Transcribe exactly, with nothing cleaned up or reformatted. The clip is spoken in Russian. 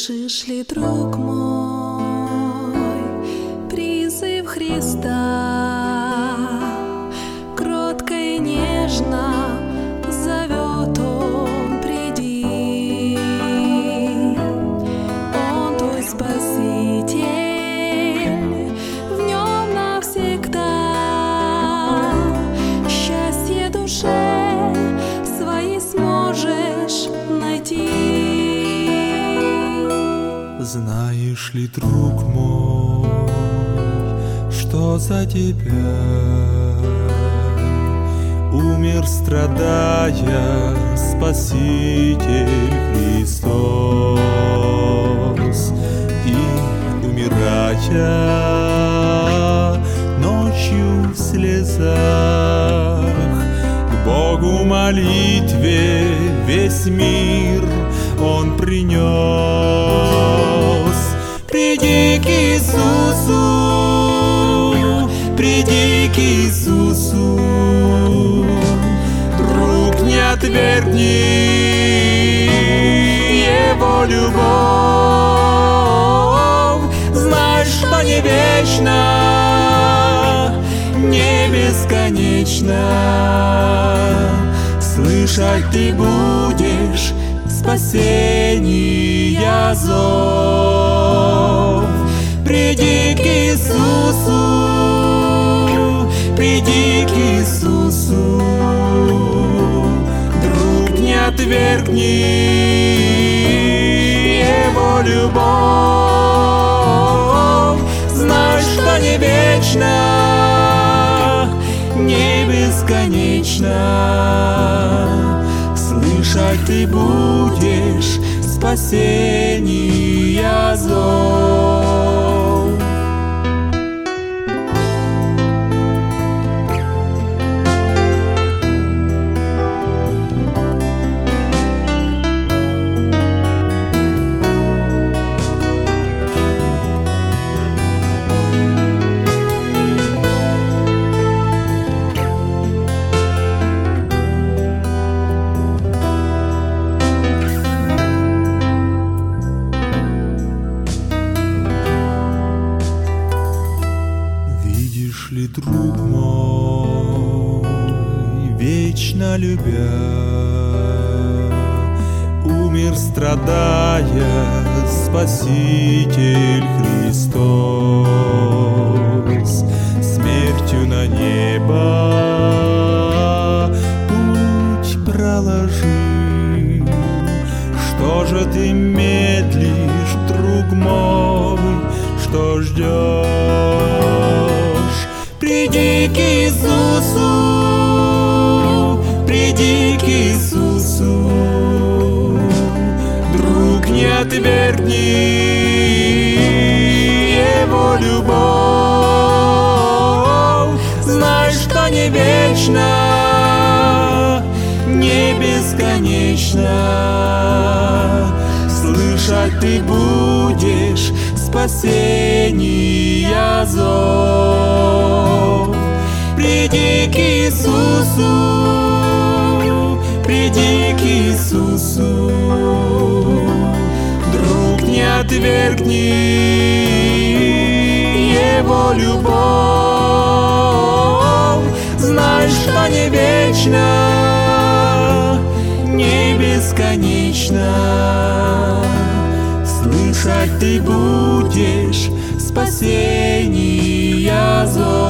Слышишь ли, друг мой, призыв Христа? Кротко и нежно зовет Он: приди. Он твой Спаситель, в Нем навсегда счастье душе своей сможешь найти. Знаешь ли, друг мой, что за тебя умер, страдая, Спаситель Христос? И, умирая ночью в слезах, к Богу молитве весь мир Он принес. Приди к Иисусу, приди к Иисусу, друг, не отвергни Его любовь. Знай, что не вечно, не бесконечно, слышать ты будешь спасения зов. Приди к Иисусу, приди к Иисусу, друг, не отвергни Его любовь. Знай, что не вечно, не бесконечно, слышать ты будешь спасения зов. Видишь ли, друг мой, вечно любя, умер, страдая, Спаситель Христос, смертью на небо путь проложил. Что же ты медлишь, друг мой, что ждешь? Приди к Иисусу, приди к Иисусу, друг, не отвергни Его любовь. Знай, что не вечно, не бесконечно, слышать ты будешь спасения зов. Приди к Иисусу, приди к Иисусу, друг, не отвергни Его любовь. Знай, что не вечно, не бесконечно, слышать ты будешь спасения зов.